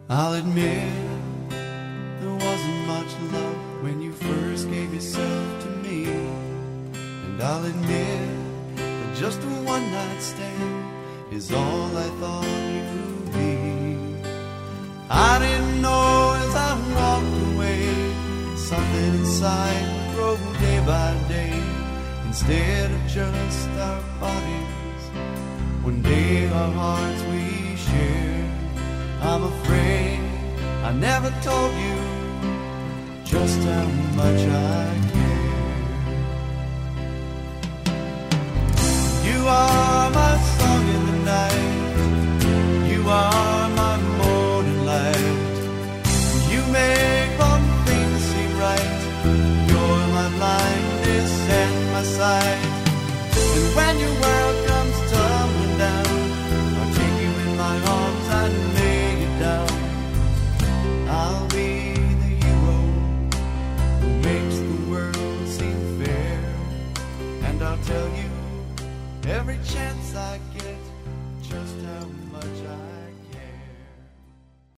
I'll admit there wasn't much love when you first gave yourself to me. And I'll admit that just a one-night stand is all I thought you'd be. I didn't know as I walked away, something inside would grow day by day. Instead of just our bodies, one day our hearts we share. I'm afraid I never told you just how much I care. You are my song in the night, you are my morning light. You make all things seem right, you're my blindness and my sight. And when your world comes tumbling down, I'll take you in my arms and lay you down. I'll be the hero who makes the world seem fair. And I'll tell you every chance I get just how much I